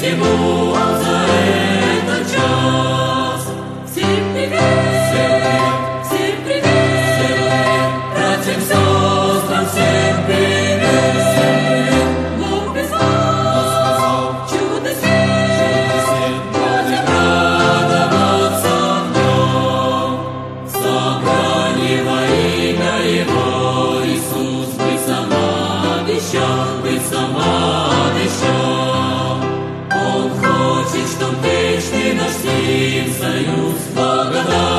всему за этот час. Всем привет, всем привет, всем привет, братьям, сестрам, всем привет. Бог призвал чудо свет, будем радоваться в нем. Собрание во имя Его, Иисус быть сама обещал, быть сама обещал. Он хочет, чтоб вечный наш с Ним союз благодать